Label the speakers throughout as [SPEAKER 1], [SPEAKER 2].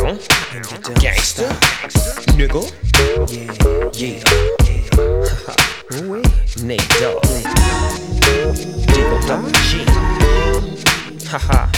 [SPEAKER 1] Gangsta, nigga. Yeah. Nate Dogg, Double G. Haha,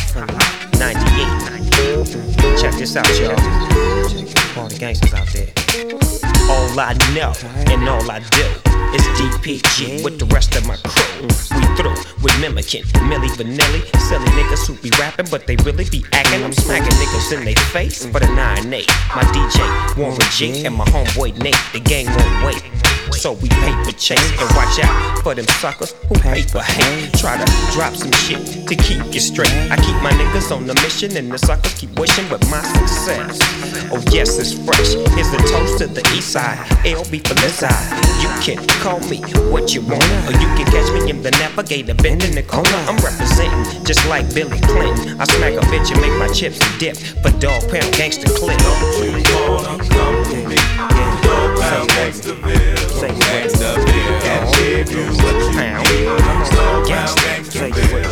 [SPEAKER 1] 98. Check this out, y'all. All the gangsters out there. All I know and all I do is DPG with the rest of my crew. We through with mimicking Milli Vanilli. Silly niggas who be rapping, but they really be acting. I'm smacking niggas in they face for the 9-8. My DJ Warren G and my homeboy Nate. The gang won't wait, so we paper chase and watch out for them suckers who paper hate. Try to drop some shit to keep you straight. I keep my niggas on the mission and the suckers keep wishing with my success. Oh yes, it's fresh. Here's a toast to the east side. LB for this side. You can call me what you want, or you can catch me in the Navigator bending the corner. I'm representing just like Billy Clinton. I smack a bitch and make my chips dip for Dog Pound Gangsta Clip.
[SPEAKER 2] Don't you wanna come with me? Dog Pound Gangstaville. Gangstaville, can't give you what you need. Dog Pound Gangstaville.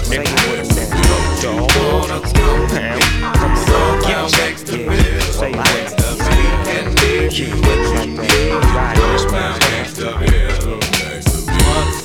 [SPEAKER 2] Don't you wanna come with me? Dog Pound Gangstaville. Gangstaville, can't give you what you need. Dog Pound Gangstaville. Once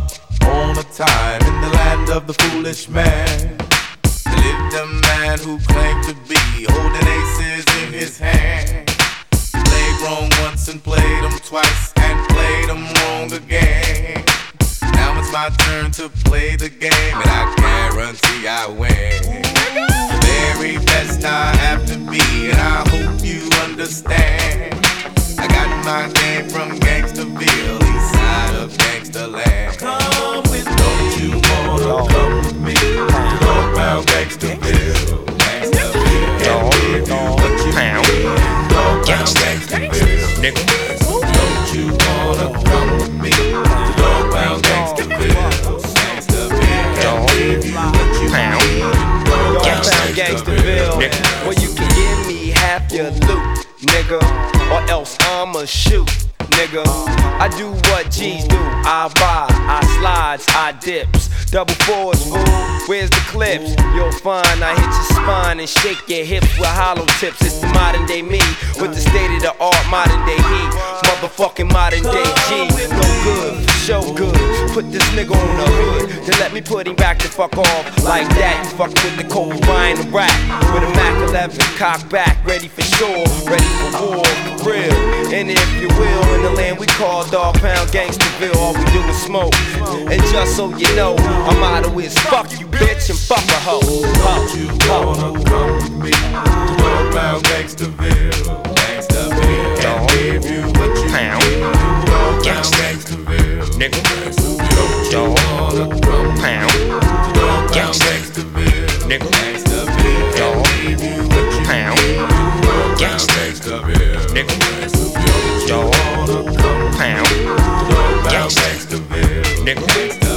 [SPEAKER 2] upon a time in the land of the foolish man, there lived a man who claimed to be holding aces in his hand. He played wrong once and played them twice and played them wrong again. Now it's my turn to play the game, and I guarantee I win. The very best I have to be, and I hope you understand. I got my game from Gangstaville, east side of Gangstaland. Come with me. Don't you wanna come with me? Dog Pound Gangstaville. Gangstaville. Can't give you what you need. Dog Pound Gangstaville.
[SPEAKER 1] Nigga.
[SPEAKER 2] Don't you wanna come with me? Dog Pound Gangstaville. Gangstaville. Can't give you what you need. Dog Pound
[SPEAKER 3] Gangstaville. Well, you can give me half your loot, nigga, or else I'ma shoot, nigga. I do what G's do. I buy, I slides, I dips. Double fours, fool. Where's the clips? You'll find I hit your spine and shake your hips with hollow tips. It's the modern day me with the state of the art modern day heat. Motherfucking modern day G. No good, show good. Put this nigga on the hood. Then let me put him back to fuck off like that. You fuck with the Kobe Bryant rap with a Mac 11 cock back, ready for sure, ready for war, for real. And if you will, in the land we call Dog Pound Gangstaville, all we do is smoke. And just so you know, our motto is fuck you bitch and fuck a hoe.
[SPEAKER 2] Don't you wanna come with me? Dog Pound Gangstaville. Gangstaville. Can't give you what you need. Dog Pound Gangstaville.
[SPEAKER 1] Nigga.
[SPEAKER 2] Don't you wanna come with me? Dog Pound Gangstaville.
[SPEAKER 1] Nigga.
[SPEAKER 2] Gangstaville. Can't give you what you need. Dog Pound Gangstaville.
[SPEAKER 1] Nigga.
[SPEAKER 2] Don't you wanna come with me? Dog Pound Gangstaville.
[SPEAKER 1] Nigga.